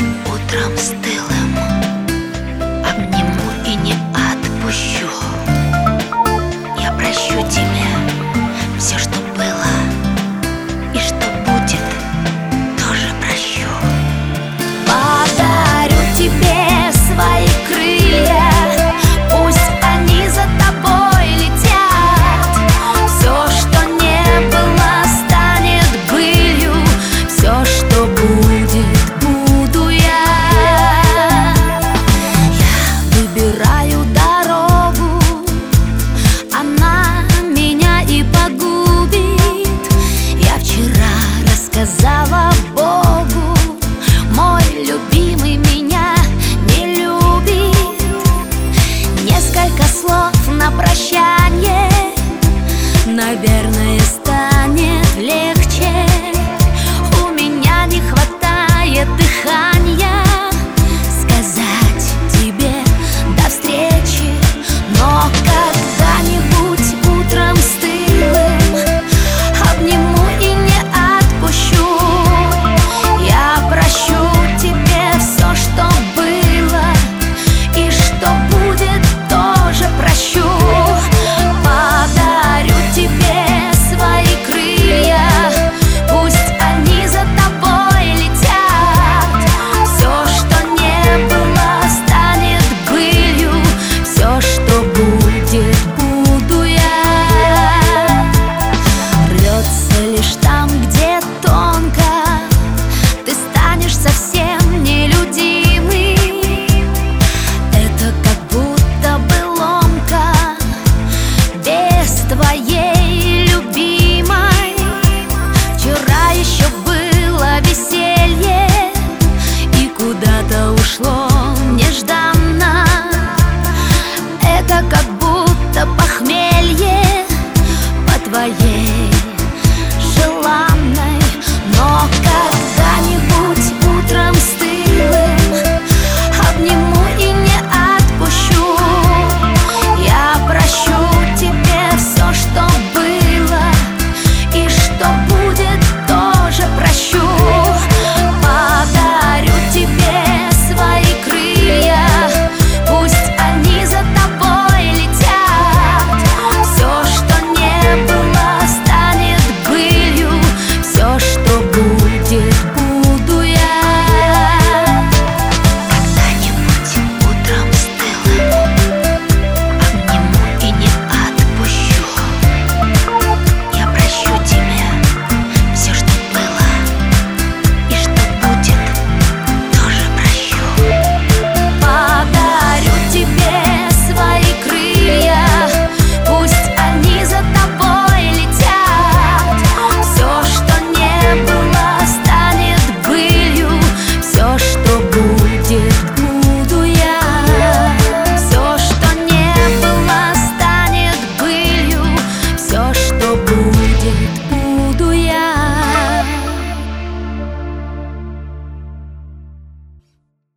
быть утром стылым, обниму и не отпущу. Я прощу тебе все, что было, и что будет, тоже прощу. Подарю тебе свои крылья, пусть они за тобой летят. Все, что не было, станет былью. Все, что будет, буду я. Я выбираю дорогу, она меня и погубит. Я вчера рассказала Богу, мой любимый меня не любит. Несколько слов на прощание, наверное,